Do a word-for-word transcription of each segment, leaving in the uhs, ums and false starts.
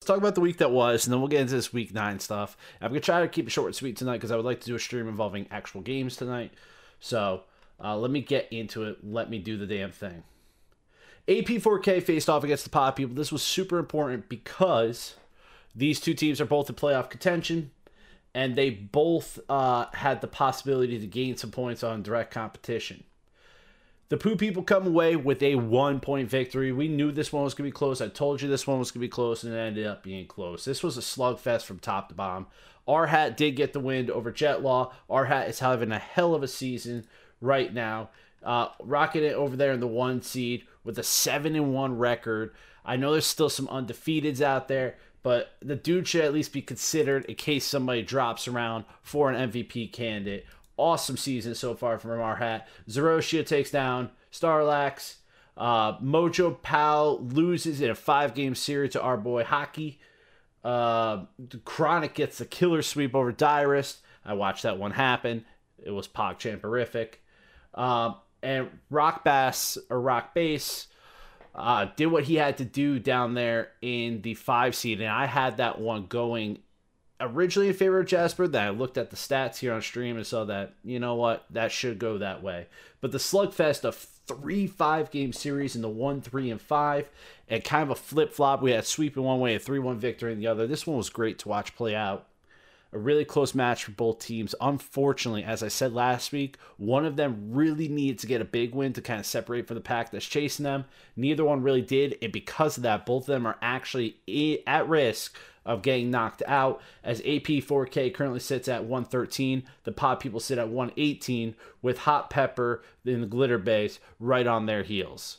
talk about the week that was, and then we'll get into this week nine stuff. I'm going to try to keep it short and sweet tonight because I would like to do a stream involving actual games tonight. So uh, let me get into it. Let me do the damn thing. A P four K faced off against the Pod People. This was super important because these two teams are both in playoff contention, and they both uh, had the possibility to gain some points on direct competition. The Poo People come away with a one-point victory. We knew this one was going to be close. I told you this one was going to be close, and it ended up being close. This was a slugfest from top to bottom. Our Hat did get the win over Jetlaw. Our Hat is having a hell of a season right now. Uh, rocking it over there in the one seed with a seven and one record. I know there's still some undefeateds out there, but the dude should at least be considered in case somebody drops around for an M V P candidate. Awesome season so far from our Hat. Zeroshia takes down Starlax. Uh, Mojo Pal loses in a five-game series to our boy Hockey. Uh, Chronic gets the killer sweep over Dyrist. I watched that one happen. It was PogChamperific. Um, and Rock Bass, or Rock Bass, uh, did what he had to do down there in the five seed. And I had that one going originally in favor of Jasper. Then I looked at the stats here on stream and saw that, you know what, that should go that way. But the slugfest of three five-game series in the one, three, and five, and kind of a flip-flop. We had sweep in one way, a three one victory in the other. This one was great to watch play out. A really close match for both teams. Unfortunately, as I said last week, one of them really needed to get a big win to kind of separate from the pack that's chasing them. Neither one really did, and because of that, both of them are actually at risk of getting knocked out, as A P four K currently sits at one thirteen. The Pod People sit at one eighteen, with Hot Pepper in the Glitter Base right on their heels.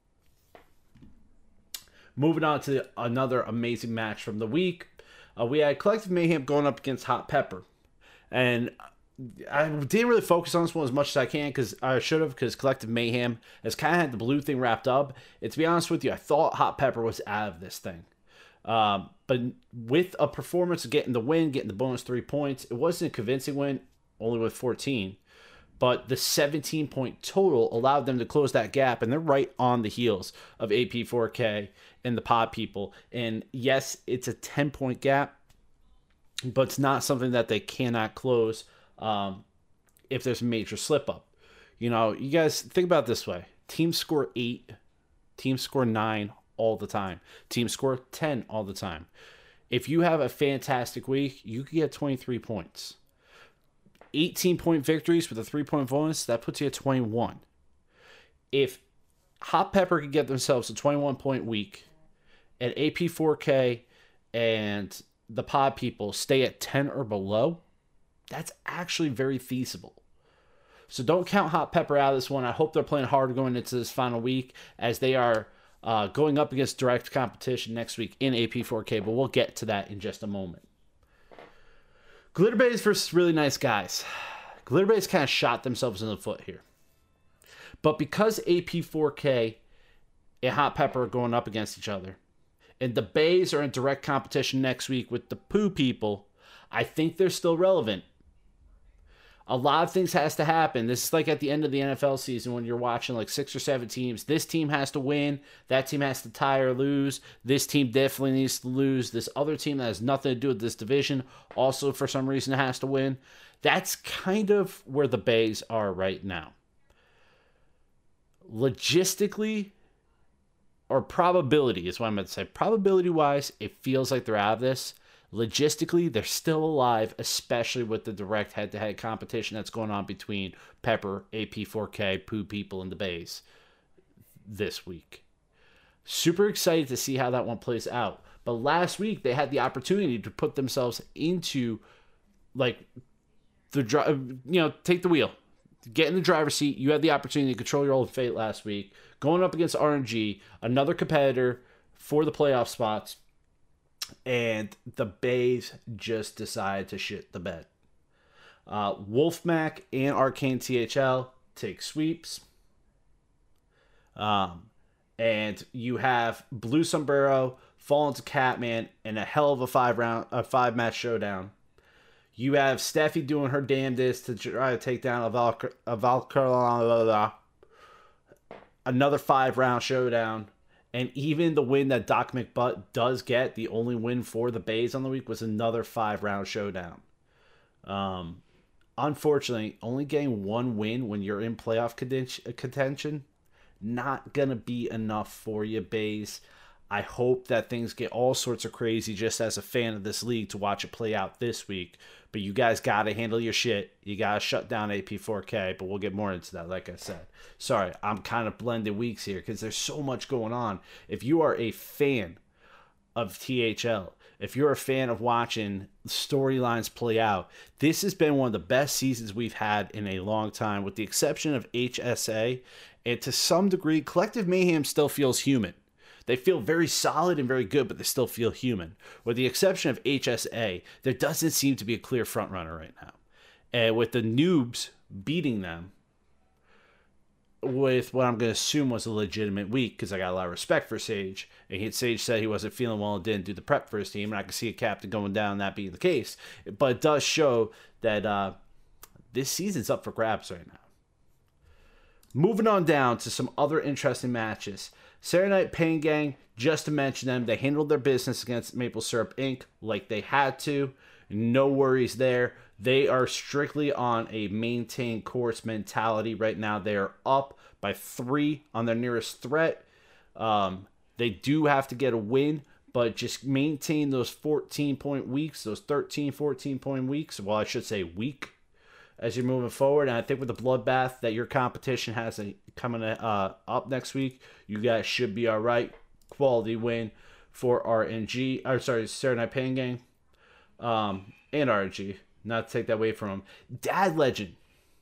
Moving on to another amazing match from the week. Uh, we had Collective Mayhem going up against Hot Pepper. And I didn't really focus on this one as much as I can, because I should have, because Collective Mayhem has kind of had the blue thing wrapped up. And to be honest with you, I thought Hot Pepper was out of this thing. Um, but with a performance of getting the win, getting the bonus three points, it wasn't a convincing win, only with fourteen. But the seventeen-point total allowed them to close that gap, and they're right on the heels of A P four K and the Pod People. And yes, it's a ten-point gap, but it's not something that they cannot close um, if there's a major slip-up. You know, you guys think about it this way. Teams score eight, teams score nine all the time. Teams score ten all the time. If you have a fantastic week, you can get twenty-three points. eighteen-point victories with a three-point bonus, that puts you at twenty-one. If Hot Pepper can get themselves a twenty-one-point week, and A P four K and the Pod People stay at ten or below, that's actually very feasible. So don't count Hot Pepper out of this one. I hope they're playing hard going into this final week, as they are uh, going up against direct competition next week in A P four K, but we'll get to that in just a moment. Glitterbase versus Really Nice Guys. Glitterbase kind of shot themselves in the foot here. But because A P four K and Hot Pepper are going up against each other, and the Bays are in direct competition next week with the Poo People, I think they're still relevant. A lot of things has to happen. This is like at the end of the N F L season when you're watching like six or seven teams. This team has to win. That team has to tie or lose. This team definitely needs to lose. This other team that has nothing to do with this division also for some reason has to win. That's kind of where the Bays are right now. Logistically, or probability is what I'm going to say. Probability-wise, it feels like they're out of this. Logistically, they're still alive, especially with the direct head-to-head competition that's going on between Pepper, A P four K, Poo People, and the Bays this week. Super excited to see how that one plays out. But last week, they had the opportunity to put themselves into, like, the drive, you know, take the wheel. Get in the driver's seat. You had the opportunity to control your own fate last week. Going up against R N G, another competitor for the playoff spots. And the Bays just decided to shit the bed. Uh, Wolfmac and Arcane T H L take sweeps. Um, and you have Blue Sombrero fall into Catman in a hell of a five round, a five match showdown. You have Steffi doing her damnedest to try to take down a Val, a Val, another five round showdown. And even the win that Doc McButt does get, the only win for the Bays on the week, was another five-round showdown. Um, unfortunately, only getting one win when you're in playoff contention, not going to be enough for you, Bays. I hope that things get all sorts of crazy just as a fan of this league to watch it play out this week. But you guys got to handle your shit. You got to shut down A P four K, but we'll get more into that, like I said. Sorry, I'm kind of blending weeks here because there's so much going on. If you are a fan of T H L, if you're a fan of watching storylines play out, this has been one of the best seasons we've had in a long time, with the exception of H S A. And to some degree, Collective Mayhem still feels human. They feel very solid and very good, but they still feel human. With the exception of H S A, there doesn't seem to be a clear frontrunner right now. And with the noobs beating them with what I'm going to assume was a legitimate week, because I got a lot of respect for Sage, and he, Sage said he wasn't feeling well and didn't do the prep for his team, and I can see a captain going down, that being the case. But it does show that uh, this season's up for grabs right now. Moving on down to some other interesting matches. Saturday Night Pain Gang, just to mention them, they handled their business against Maple Syrup Incorporated like they had to. No worries there. They are strictly on a maintain course mentality right now. They are up by three on their nearest threat. Um, they do have to get a win, but just maintain those fourteen-point weeks, those thirteen, fourteen-point weeks. Well, I should say week, as you're moving forward. And I think with the bloodbath that your competition has a, coming uh, up next week, you guys should be all right. Quality win for R N G. Or sorry, Saturday Night Pain Gang. Um, and R N G. Not to take that away from him. Dad Legend.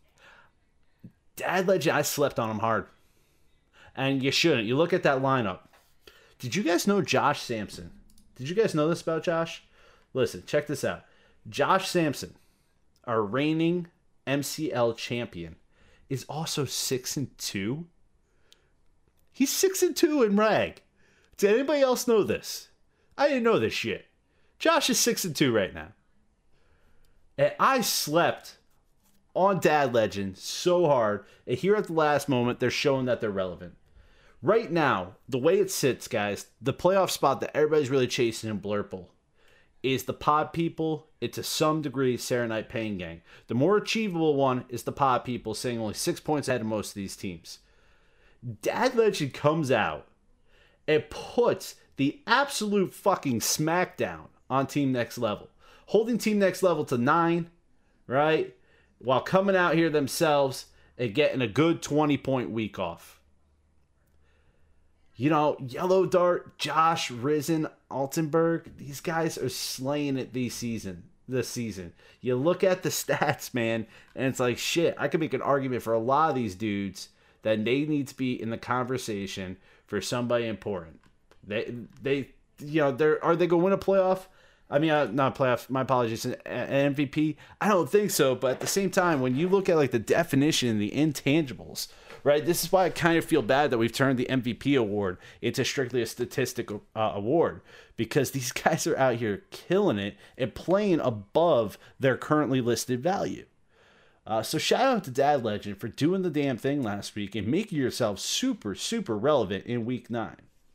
Dad Legend, I slept on him hard. And you shouldn't. You look at that lineup. Did you guys know Josh Sampson? Did you guys know this about Josh? Listen, check this out. Josh Sampson, our reigning M C L champion, is also six and two. He's six and two in rag. Did anybody else know this? I didn't know this shit. Josh is six and two right now. And I slept on Dad Legend so hard, and here at the last moment, they're showing that they're relevant. Right now, the way it sits, guys, the playoff spot that everybody's really chasing in Blurple is the Pod People, and to some degree, Saturday Night Pain Gang. The more achievable one is the Pod People, sitting only six points ahead of most of these teams. Dad Legend comes out and puts the absolute fucking smackdown on Team Next Level, holding Team Next Level to nine, right? While coming out here themselves and getting a good twenty-point week off. You know, Yellow Dart, Josh, Risen, Altenberg, these guys are slaying it this season. This season. You look at the stats, man, and it's like, shit, I could make an argument for a lot of these dudes that they need to be in the conversation for somebody important. They, they, you know, they're are they going to win a playoff? I mean, uh, not a playoff, my apologies, an, an M V P? I don't think so, but at the same time, when you look at, like, the definition, the intangibles, right, this is why I kind of feel bad that we've turned the M V P award into strictly a statistical uh, award, because these guys are out here killing it and playing above their currently listed value. Uh, so shout out to Dad Legend for doing the damn thing last week and making yourself super, super relevant in week nine.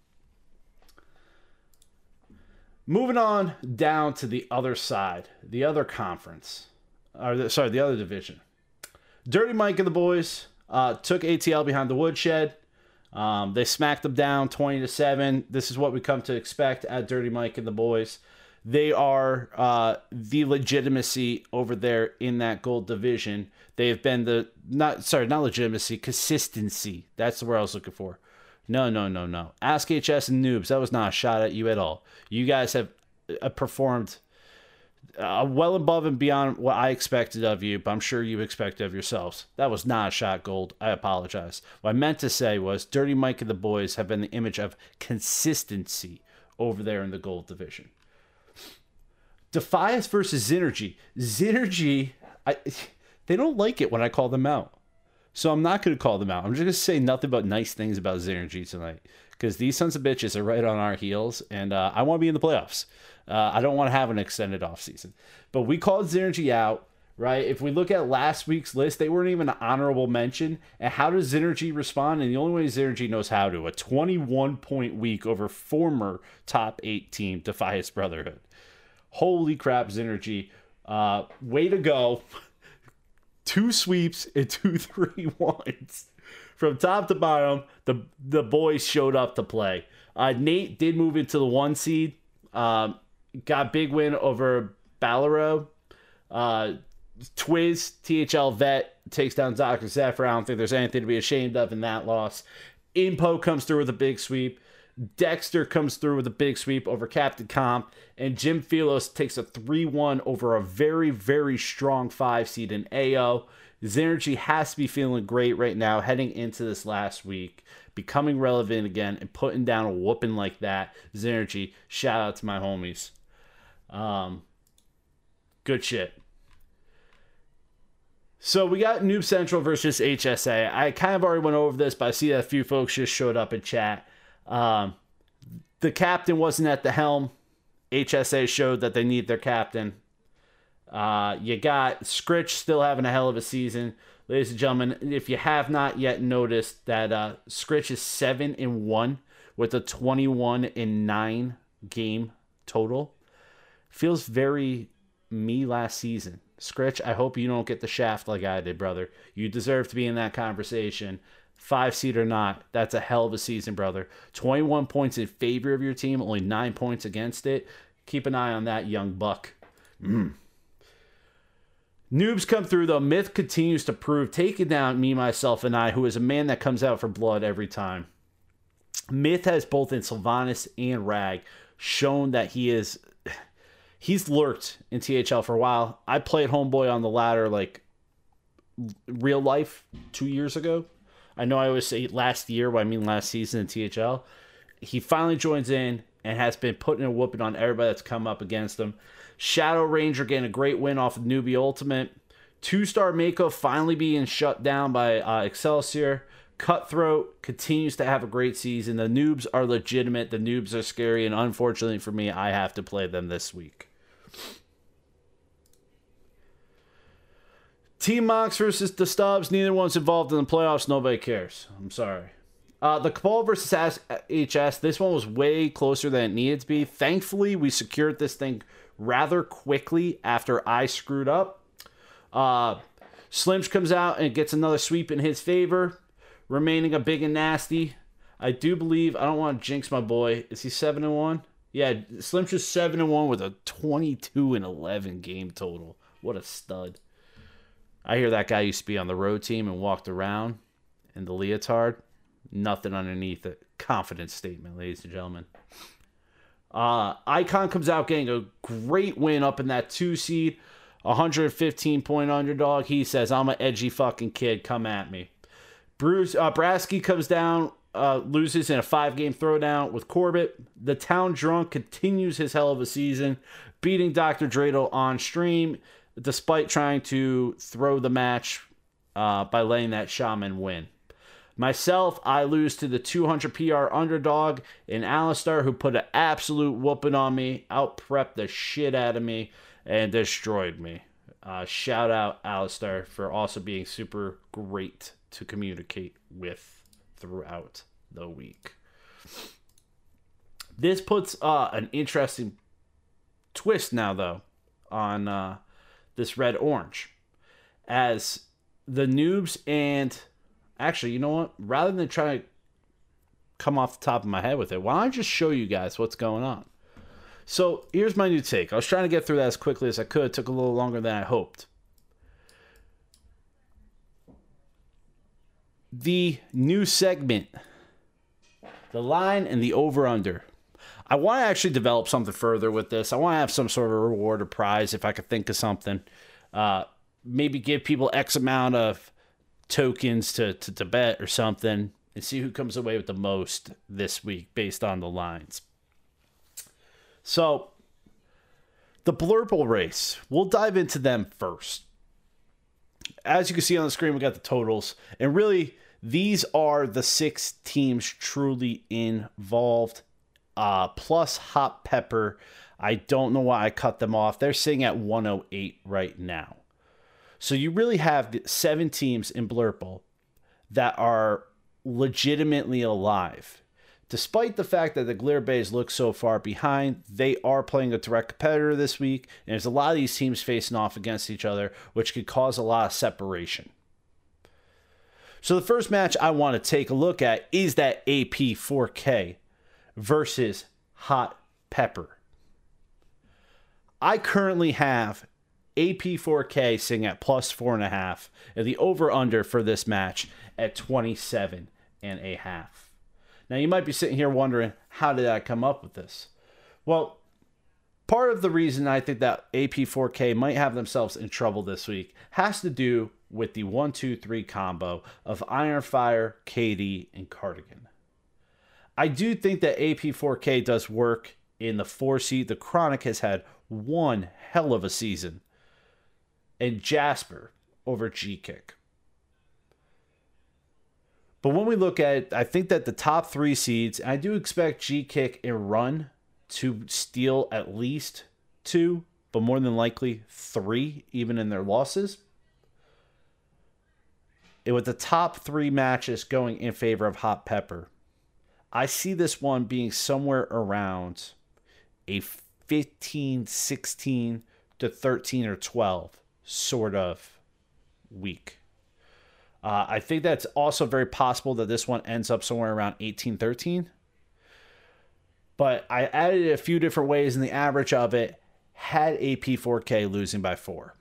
Moving on down to the other side, the other conference, or the, sorry, the other division. Dirty Mike and the boys uh, took A T L behind the woodshed. Um, they smacked them down twenty to seven. This is what we come to expect at Dirty Mike and the boys. They are uh, the legitimacy over there in that gold division. They have been the, not sorry, not legitimacy, consistency. That's the word I was looking for. No, no, no, no. Ask H S and Noobs. That was not a shot at you at all. You guys have uh, performed uh, well above and beyond what I expected of you, but I'm sure you expected of yourselves. That was not a shot, Gold. I apologize. What I meant to say was Dirty Mike and the boys have been the image of consistency over there in the gold division. Defias versus Zynergy. Zynergy, I, they don't like it when I call them out. So I'm not going to call them out. I'm just going to say nothing but nice things about Zynergy tonight, because these sons of bitches are right on our heels, and uh, I want to be in the playoffs. Uh, I don't want to have an extended offseason. But we called Zynergy out right? If we look at last week's list, they weren't even an honorable mention. And how does Synergy respond? And the only way Synergy knows how to, a twenty-one point week over former top eight team, Defiance Brotherhood. Holy crap, Synergy. Uh, way to go. Two sweeps and two three ones. From top to bottom, the, the boys showed up to play. Uh, Nate did move into the one seed. Um, got big win over Ballero. Uh, Twiz, T H L vet, takes down Doctor Zephyr. I don't think there's anything to be ashamed of in that loss. Impo comes through with a big sweep. Dexter comes through with a big sweep over Captain Comp. And Jim Philos takes a three one over a very, very strong five seed in A O. Synergy has to be feeling great right now heading into this last week. Becoming relevant again and putting down a whooping like that. Synergy, shout out to my homies. Um, good shit. So we got Noob Central versus H S A. I kind of already went over this, but I see that a few folks just showed up in chat. Um, the captain wasn't at the helm. H S A showed that they need their captain. Uh, you got Scritch still having a hell of a season. Ladies and gentlemen, if you have not yet noticed that uh, Scritch is seven and one with a twenty-one and nine game total. Feels very me last season. Scritch, I hope you don't get the shaft like I did, brother. You deserve to be in that conversation. Five seed or not, that's a hell of a season, brother. twenty-one points in favor of your team, only nine points against it. Keep an eye on that, young buck. Mm. Noobs come through, though. Myth continues to prove, taking down me, myself, and I, who is a man that comes out for blood every time. Myth has both in Sylvanas and Rag shown that he is... He's lurked in T H L for a while. I played Homeboy on the ladder like real life two years ago. I know I always say last year, but I mean last season in T H L. He finally joins in and has been putting a whooping on everybody that's come up against him. Shadow Ranger getting a great win off of Newbie Ultimate. Two-star Mako finally being shut down by uh, Excelsior. Cutthroat continues to have a great season. The noobs are legitimate. The noobs are scary. And unfortunately for me, I have to play them this week. Team Mox versus the Stubbs. Neither one's involved in the playoffs. Nobody cares. I'm sorry. Uh, the Cabal versus H S. This one was way closer than it needed to be. Thankfully, we secured this thing rather quickly after I screwed up. Uh, Slimch comes out and gets another sweep in his favor. Remaining a big and nasty. I do believe, I don't want to jinx my boy. Is he seven and one? Yeah, Slimch is seven and one with a twenty-two and eleven game total. What a stud. I hear that guy used to be on the road team and walked around in the leotard. Nothing underneath it. Confidence statement, ladies and gentlemen. Uh, Icon comes out getting a great win up in that two seed. one hundred fifteen point underdog. He says, I'm an edgy fucking kid. Come at me. Bruce uh, Brasky comes down, uh, loses in a five-game throwdown with Corbett. The Town Drunk continues his hell of a season, beating Doctor Dreidel on stream, despite trying to throw the match uh, by letting that Shaman win. Myself, I lose to the two hundred P R underdog in Alistar, who put an absolute whooping on me, out-prepped the shit out of me, and destroyed me. Uh, shout out Alistar for also being super great to communicate with throughout the week. This puts uh, an interesting twist now, though, on uh, this red-orange. As the noobs and... Actually, you know what? Rather than try to come off the top of my head with it, why don't I just show you guys what's going on? So, here's my new take. I was trying to get through that as quickly as I could. It took a little longer than I hoped. The new segment. The line and the over-under. I want to actually develop something further with this. I want to have some sort of reward or prize if I could think of something. Uh, maybe give people X amount of tokens to, to, to bet or something and see who comes away with the most this week based on the lines. So, the Blurple race. We'll dive into them first. As you can see on the screen, we got the totals. And really, these are the six teams truly involved. Uh, plus Hot Pepper. I don't know why I cut them off. They're sitting at one oh eight right now. So you really have seven teams in Blurple that are legitimately alive. Despite the fact that the Glitter Bays look so far behind, they are playing a direct competitor this week, and there's a lot of these teams facing off against each other, which could cause a lot of separation. So the first match I want to take a look at is that A P four K versus Hot Pepper. I currently have A P four K sitting at plus four and a half, and the over-under for this match at twenty-seven and a half. Now, you might be sitting here wondering, how did I come up with this? Well, part of the reason I think that A P four K might have themselves in trouble this week has to do with the one two three combo of Ironfire, K D, and Cardigan. I do think that A P four K does work in the four seed. The Chronic has had one hell of a season. And Jasper over G-Kick. But when we look at it, I think that the top three seeds, I do expect G-Kick and Run to steal at least two, but more than likely three, even in their losses. And with the top three matches going in favor of Hot Pepper, I see this one being somewhere around a fifteen, sixteen to thirteen or twelve sort of week. Uh, I think that's also very possible that this one ends up somewhere around eighteen thirteen. But I added it a few different ways, and the average of it had A P four K losing by four.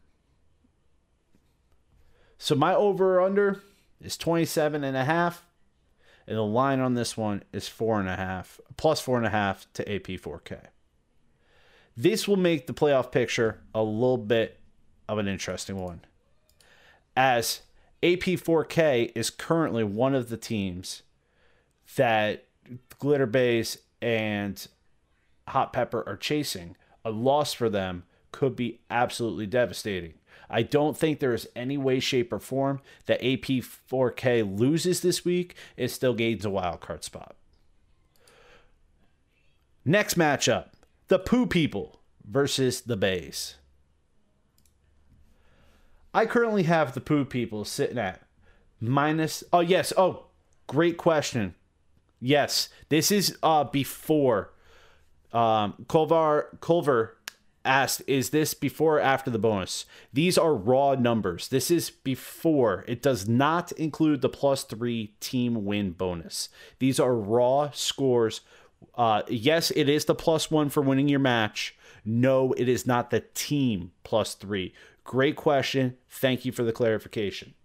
So my over or under is twenty-seven and a half. And the line on this one is four and a half, plus four and a half to A P four K. This will make the playoff picture a little bit of an interesting one, as A P four K is currently one of the teams that Glitter Bays and Hot Pepper are chasing. A loss for them could be absolutely devastating. I don't think there is any way, shape, or form that A P four K loses this week and still gains a wild card spot. Next matchup, the Poo People versus the Bays. I currently have the Poo People sitting at minus... Oh, yes. Oh, great question. Yes, this is uh, before. Um, Culver, Culver asked, is this before or after the bonus? These are raw numbers. This is before. It does not include the plus three team win bonus. These are raw scores. Uh, yes, it is the plus one for winning your match. No, it is not the team plus three. Great question. Thank you for the clarification.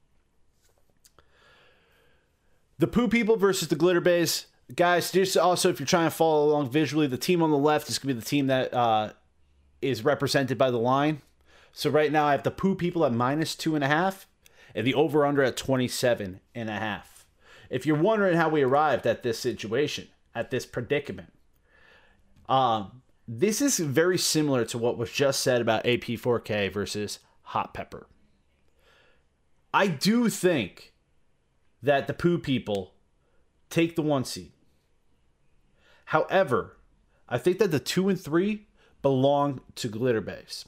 The Poo People versus the Glitter Bays. Guys, just also, if you're trying to follow along visually, the team on the left is going to be the team that uh, is represented by the line. So right now I have the Poo People at minus two and a half and the over-under at twenty-seven and a half. If you're wondering how we arrived at this situation, at this predicament, um, this is very similar to what was just said about A P four K versus Hot Pepper. I do think that the Poo People take the one seed. However, I think that the two and three belong to Glitter Bays.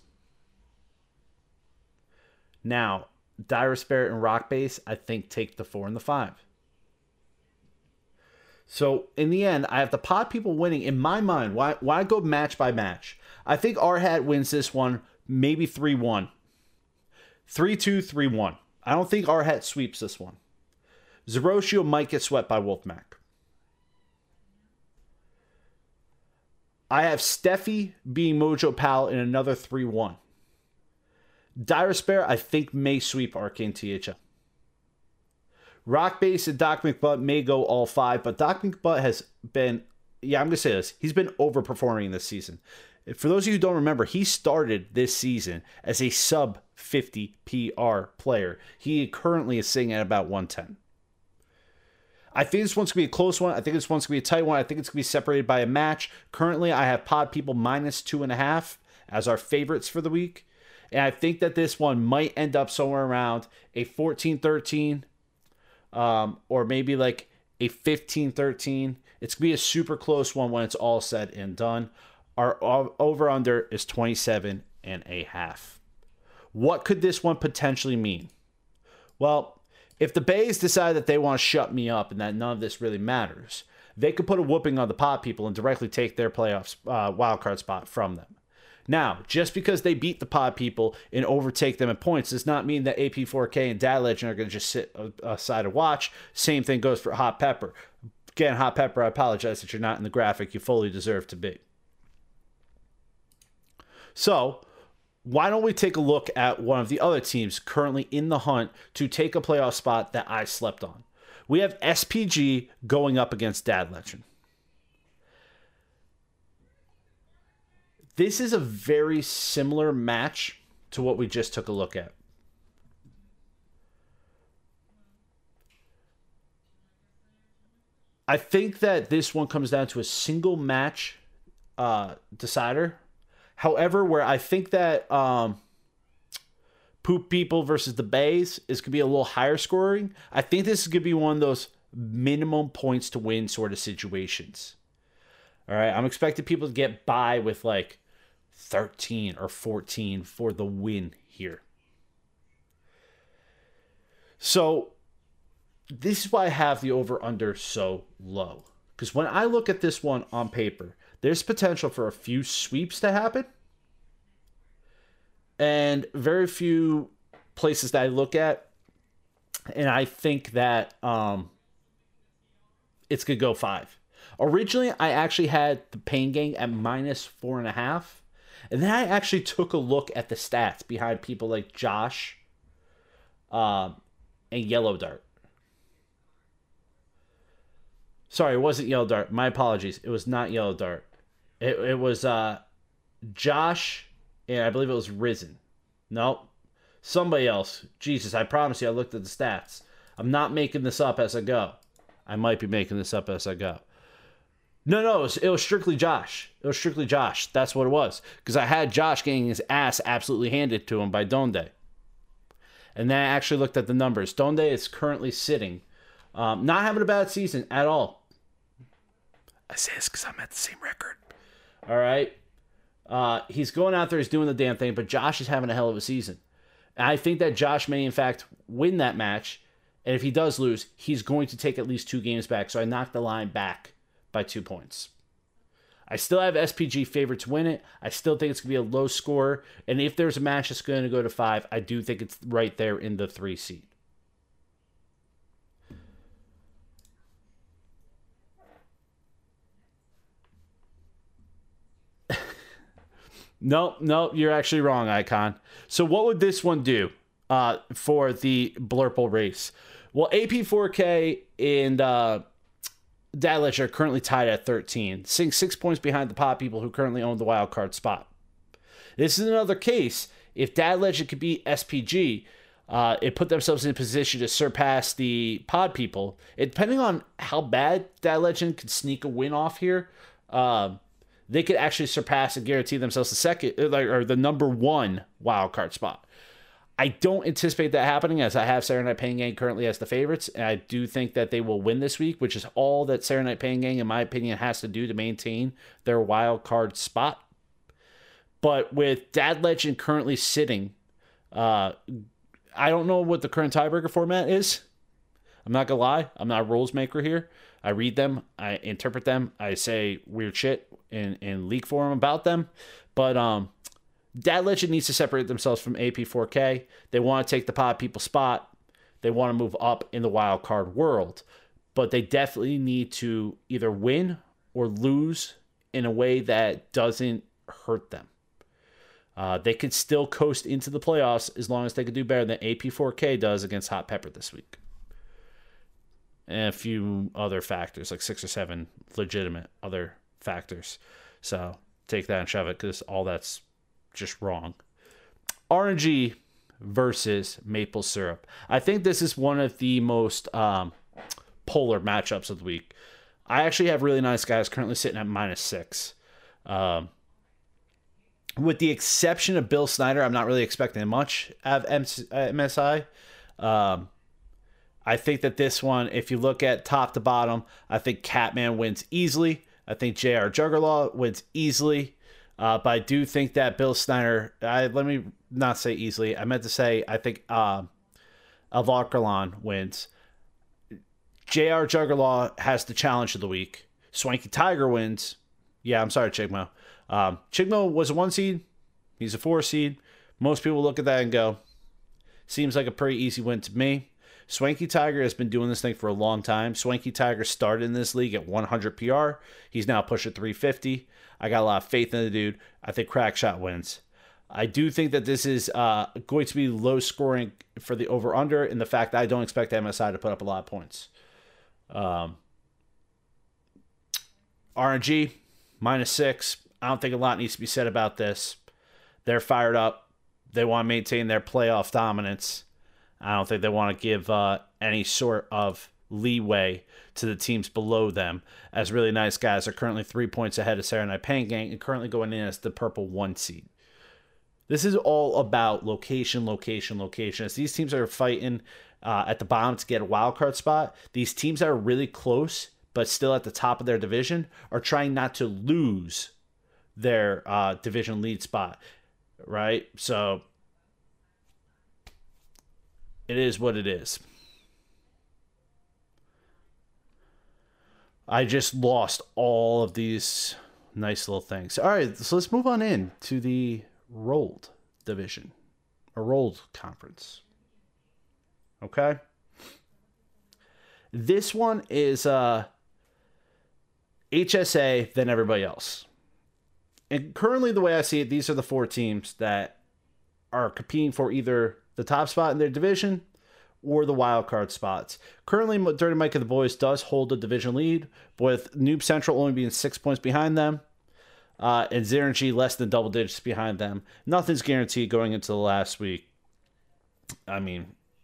Now, Dire Spirit and Rock Base, I think, take the four and the five. So, in the end, I have the Pod People winning. In my mind, why, why go match by match? I think R-Hat wins this one, maybe three one. three two, three one. I don't think R-Hat sweeps this one. Zeroshio might get swept by Wolfmac. I have Steffi being Mojo Pal in another three one. Dire Spare, I think, may sweep Arcane T H L. Rock Base and Doc McButt may go all five, but Doc McButt has been, yeah, I'm going to say this, he's been overperforming this season. For those of you who don't remember, he started this season as a sub fifty P R player. He currently is sitting at about one ten. I think this one's going to be a close one. I think this one's going to be a tight one. I think it's going to be separated by a match. Currently, I have Pod People minus two and a half as our favorites for the week. And I think that this one might end up somewhere around a fourteen thirteen um, or maybe like a fifteen thirteen. It's going to be a super close one when it's all said and done. Our over-under is twenty-seven and a half. What could this one potentially mean? Well, if the Bays decide that they want to shut me up and that none of this really matters, they could put a whooping on the Pod people and directly take their playoffs uh, wildcard spot from them. Now, just because they beat the Pod people and overtake them in points does not mean that A P four K and Dad Legend are going to just sit aside and watch. Same thing goes for Hot Pepper. Again, Hot Pepper, I apologize that you're not in the graphic you fully deserve to be. So, why don't we take a look at one of the other teams currently in the hunt to take a playoff spot that I slept on? We have S P G going up against Dad Legend. This is a very similar match to what we just took a look at. I think that this one comes down to a single match uh, decider. However, where I think that um, Poop People versus the Bays is going to be a little higher scoring, I think this is going to be one of those minimum points to win sort of situations. All right, I'm expecting people to get by with like thirteen or fourteen for the win here. So this is why I have the over-under so low. Because when I look at this one on paper, there's potential for a few sweeps to happen. And very few places that I look at. And I think that um, it's going to go five. Originally, I actually had the Pain Gang at minus four and a half. And then I actually took a look at the stats behind people like Josh uh, and Yellow Dart. Sorry, it wasn't Yellow Dart. My apologies. It was not Yellow Dart. It, it was uh, Josh, and I believe it was Risen. Nope. Somebody else. Jesus, I promise you I looked at the stats. I'm not making this up as I go. I might be making this up as I go. No, no, it was, it was strictly Josh. It was strictly Josh. That's what it was. Because I had Josh getting his ass absolutely handed to him by Donde. And then I actually looked at the numbers. Donde is currently sitting. Um, not having a bad season at all. I say this because I'm at the same record. All right. Uh, he's going out there. He's doing the damn thing. But Josh is having a hell of a season. And I think that Josh may, in fact, win that match. And if he does lose, he's going to take at least two games back. So I knocked the line back by two points. I still have S P G favored to win it. I still think it's going to be a low score. And if there's a match that's going to go to five, I do think it's right there in the three seed. No, no, you're actually wrong, Icon. So what would this one do uh, for the Blurple race? Well, A P four K and uh, Dad Legend are currently tied at thirteen, sitting six points behind the Pod people who currently own the wild card spot. This is another case. If Dad Legend could beat S P G, uh, it put themselves in a position to surpass the Pod people. It, depending on how bad Dad Legend could sneak a win off here, uh, they could actually surpass and guarantee themselves the second or the number one wild card spot. I don't anticipate that happening, as I have Saturday Night Pain Gang currently as the favorites, and I do think that they will win this week, which is all that Saturday Night Pain Gang, in my opinion, has to do to maintain their wild card spot. But with Dad Legend currently sitting, uh, I don't know what the current tiebreaker format is. I'm not gonna lie, I'm not a rules maker here. I read them, I interpret them, I say weird shit in, in league forum about them. But um, Dad Legend needs to separate themselves from A P four K. They want to take the Pod people spot. They want to move up in the wild card world. But they definitely need to either win or lose in a way that doesn't hurt them. Uh, they could still coast into the playoffs as long as they could do better than A P four K does against Hot Pepper this week. And a few other factors, like six or seven legitimate other factors. So take that and shove it, because all that's just wrong. R N G versus Maple Syrup. I think this is one of the most um, polar matchups of the week. I actually have really nice guys currently sitting at minus six. Um, with the exception of Bill Snyder, I'm not really expecting much out of M S I. Um, I think that this one, if you look at top to bottom, I think Catman wins easily. I think J R Juggerlaw wins easily. Uh, but I do think that Bill Snyder, I, let me not say easily. I meant to say I think uh, Avarkalon wins. J R Juggerlaw has the challenge of the week. Swanky Tiger wins. Yeah, I'm sorry, Chigmo. Um, Chigmo was a one seed. He's a four seed. Most people look at that and go, seems like a pretty easy win to me. Swanky Tiger has been doing this thing for a long time. Swanky Tiger started in this league at one hundred P R. He's now pushed at three fifty. I got a lot of faith in the dude. I think Crackshot wins. I do think that this is uh, going to be low scoring for the over-under in the fact that I don't expect M S I to put up a lot of points. Um, R N G, minus six. I don't think a lot needs to be said about this. They're fired up. They want to maintain their playoff dominance. I don't think they want to give uh, any sort of leeway to the teams below them, as Really Nice Guys are currently three points ahead of Saturday Night Pain Gang and currently going in as the purple one seed. This is all about location, location, location. As these teams are fighting uh, at the bottom to get a wild card spot, these teams that are really close but still at the top of their division are trying not to lose their uh, division lead spot, right? So it is what it is. I just lost all of these nice little things. All right, so let's move on in to the rolled division, a rolled conference. Okay. This one is uh, H S A than everybody else. And currently, the way I see it, these are the four teams that are competing for either the top spot in their division or the wild card spots. Currently, Dirty Mike and the Boys does hold a division lead, with Noob Central only being six points behind them, uh, and Zenergy less than double digits behind them. Nothing's guaranteed going into the last week. I mean,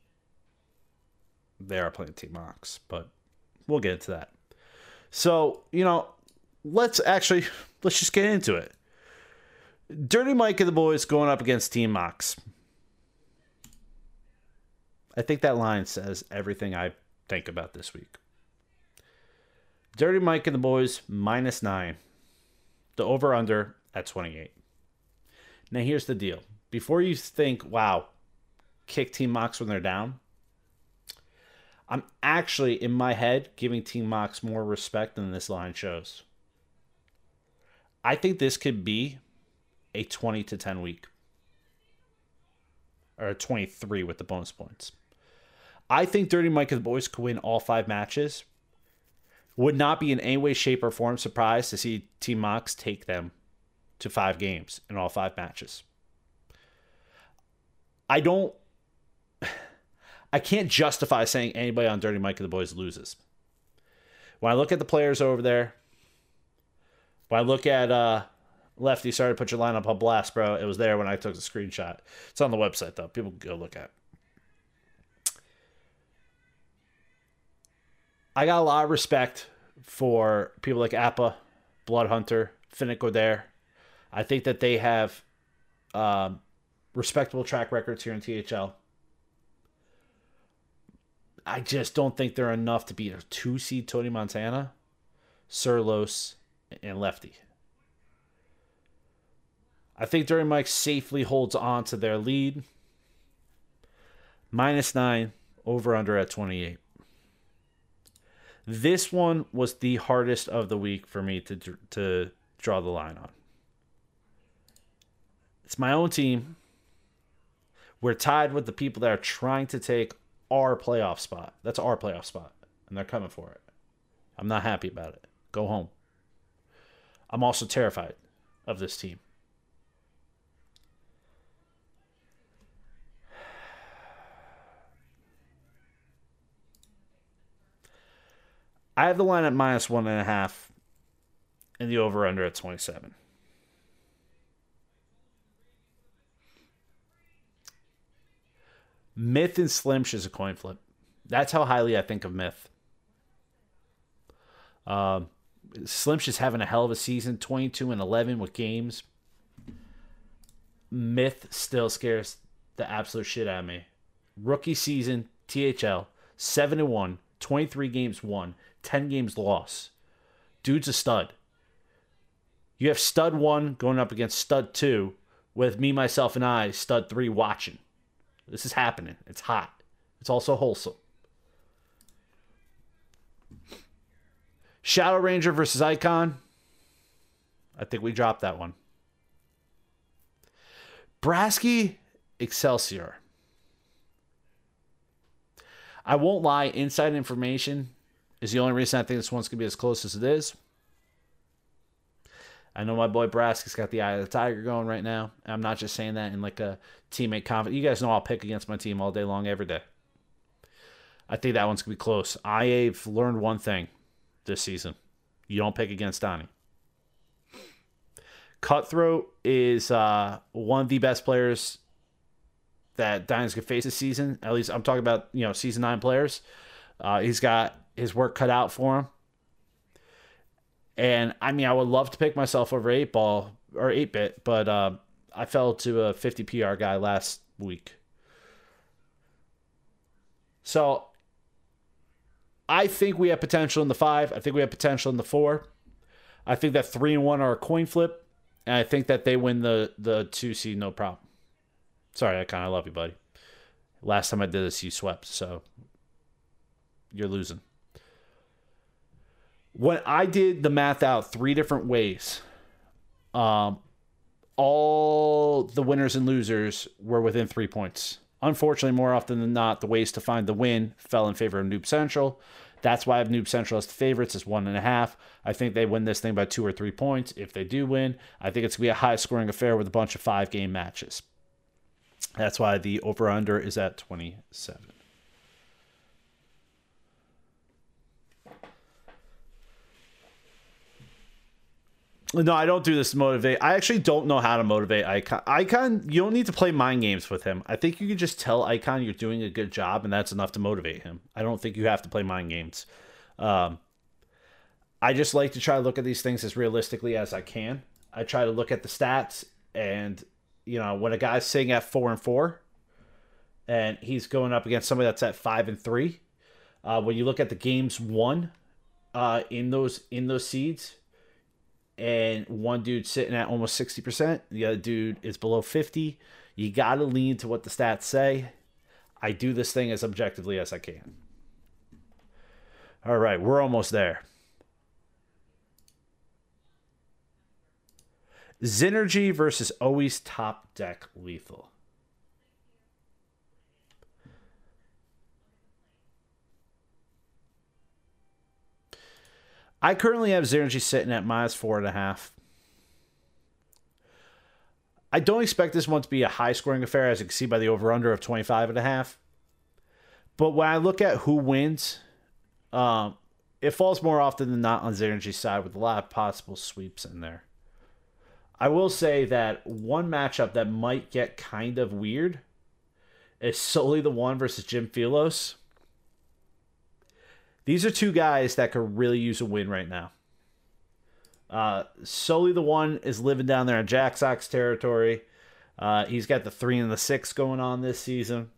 they are playing Team Mox, but we'll get into that. So, you know, let's actually, let's just get into it. Dirty Mike and the Boys going up against Team Mox. I think that line says everything I think about this week. Dirty Mike and the Boys, minus nine. The over-under at twenty-eight. Now, here's the deal. Before you think, wow, kick Team Mox when they're down, I'm actually, in my head, giving Team Mox more respect than this line shows. I think this could be a twenty to ten week. Or a twenty-three with the bonus points. I think Dirty Mike and the Boys could win all five matches. Would not be in any way, shape, or form surprised to see Team Mox take them to five games in all five matches. I don't... I can't justify saying anybody on Dirty Mike and the Boys loses. When I look at the players over there, when I look at uh, Lefty, sorry to put your lineup on blast, bro. It was there when I took the screenshot. It's on the website, though. People can go look at it. I got a lot of respect for people like Appa, Bloodhunter, Finnick Godair. I think that they have um, respectable track records here in T H L. I just don't think they're enough to beat a two-seed Tony Montana, Surlos, and Lefty. I think Dirty Mike safely holds on to their lead. Minus nine, over-under at twenty-eight. This one was the hardest of the week for me to to draw the line on. It's my own team. We're tied with the people that are trying to take our playoff spot. That's our playoff spot, and they're coming for it. I'm not happy about it. Go home. I'm also terrified of this team. I have the line at minus one and a half and the over-under at twenty-seven. Myth and Slimsh is a coin flip. That's how highly I think of Myth. Um, Slimsh is having a hell of a season, twenty-two and eleven with games. Myth still scares the absolute shit out of me. Rookie season, T H L, seven and one, twenty-three games won, ten games lost. Dude's a stud. You have stud one going up against stud two with me, myself, and I, stud three, watching. This is happening. It's hot. It's also wholesome. Shadow Ranger versus Icon. I think we dropped that one. Brasky Excelsior. I won't lie, inside information is the only reason I think this one's going to be as close as it is. I know my boy Brasky's got the eye of the tiger going right now. I'm not just saying that in like a teammate confidence. You guys know I'll pick against my team all day long, every day. I think that one's going to be close. I've learned one thing this season. You don't pick against Donnie. Cutthroat is uh, one of the best players that Diners could face this season. At least I'm talking about, you know, season nine players. Uh, he's got his work cut out for him. And I mean, I would love to pick myself over eight ball or eight bit, but uh, I fell to a fifty P R guy last week. So I think we have potential in the five. I think we have potential in the four. I think that three and one are a coin flip. And I think that they win the, the two seed, no problem. Sorry, I kind of love you, buddy. Last time I did this, you swept, so you're losing. When I did the math out three different ways, um, all the winners and losers were within three points. Unfortunately, more often than not, the ways to find the win fell in favor of Noob Central. That's why I have Noob Central as the favorites. It's one and a half. I think they win this thing by two or three points. If they do win, I think it's going to be a high-scoring affair with a bunch of five-game matches. That's why the over-under is at twenty-seven. No, I don't do this to motivate. I actually don't know how to motivate Icon. Icon, you don't need to play mind games with him. I think you can just tell Icon you're doing a good job, and that's enough to motivate him. I don't think you have to play mind games. Um, I just like to try to look at these things as realistically as I can. I try to look at the stats, and you know, when a guy's sitting at four and four, and he's going up against somebody that's at five and three, uh, when you look at the games won uh, in those in those seeds. And one dude sitting at almost sixty percent. The other dude is below fifty. You got to lean to what the stats say. I do this thing as objectively as I can. All right, we're almost there. Xynergy versus Always Top Deck Lethal. I currently have Xynergy sitting at minus four and a half. I don't expect this one to be a high-scoring affair, as you can see by the over-under of twenty-five and a half. But when I look at who wins, um, it falls more often than not on Xynergy's side with a lot of possible sweeps in there. I will say that one matchup that might get kind of weird is Sully the One versus Jim Philos. These are two guys that could really use a win right now. Uh, Sully the One is living down there in Jack Sox territory. Uh, he's got the three and the six going on this season.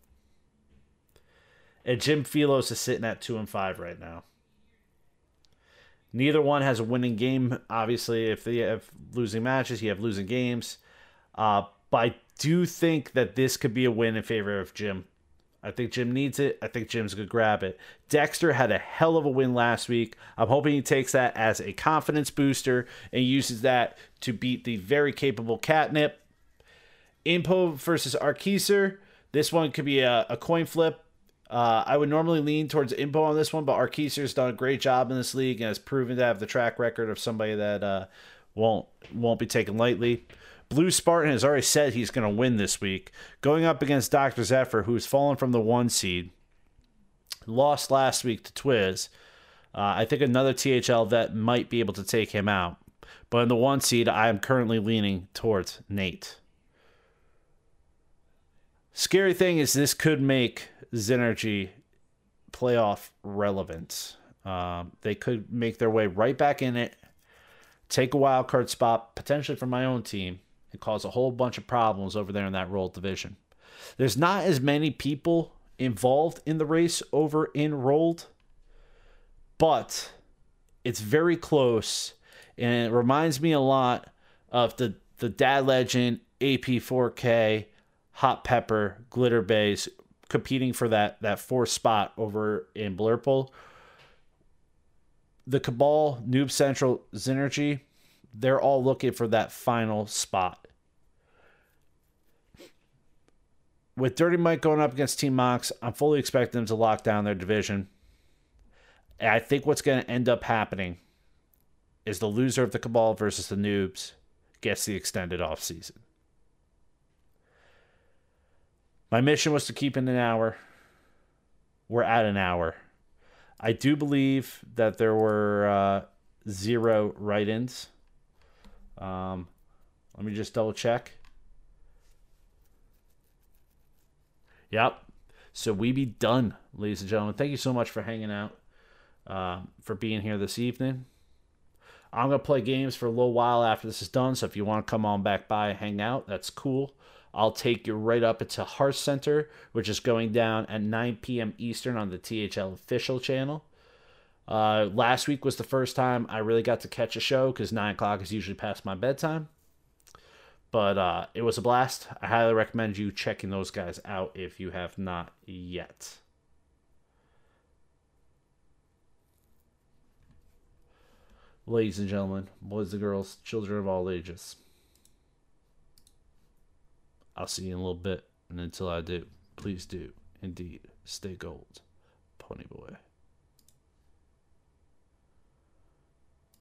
And Jim Philos is sitting at two and five right now. Neither one has a winning game. Obviously, if they have losing matches, you have losing games. Uh, but I do think that this could be a win in favor of Jim. I think Jim needs it. I think Jim's going to grab it. Dexter had a hell of a win last week. I'm hoping he takes that as a confidence booster and uses that to beat the very capable Catnip. Impo versus Arkeeser. This one could be a, a coin flip. Uh, I would normally lean towards Impo on this one, but Arkeeser's done a great job in this league and has proven to have the track record of somebody that uh, won't won't be taken lightly. Blue Spartan has already said he's going to win this week, going up against Doctor Zephyr, who's fallen from the one seed. Lost last week to Twiz. Uh, I think another T H L vet might be able to take him out. But in the one seed, I am currently leaning towards Nate. Scary thing is this could make Xynergy playoff relevant. Um, they could make their way right back in it, take a wild card spot, potentially from my own team, and cause a whole bunch of problems over there in that Rolled division. There's not as many people involved in the race over in Rolled, but it's very close. And it reminds me a lot of the, the Dad Legend, A P four K, Hot Pepper, Glitter Bays competing for that, that fourth spot over in Blurple. The Cabal, Noob Central, Synergy, they're all looking for that final spot. With Dirty Mike going up against Team Mox, I'm fully expecting them to lock down their division. And I think what's going to end up happening is the loser of the Cabal versus the Noobs gets the extended off season. My mission was to keep in an hour. We're at an hour. I do believe that there were uh, zero write-ins. Um, let me just double check. Yep. So we be done, ladies and gentlemen. Thank you so much for hanging out, uh, for being here this evening. I'm going to play games for a little while after this is done, so if you want to come on back by and hang out, that's cool. I'll take you right up into Hearth Center, which is going down at nine p.m. Eastern on the T H L official channel. Uh, last week was the first time I really got to catch a show because nine o'clock is usually past my bedtime. But uh, it was a blast. I highly recommend you checking those guys out if you have not yet. Ladies and gentlemen, boys and girls, children of all ages, I'll see you in a little bit. And until I do, please do indeed stay gold. Pony Boy.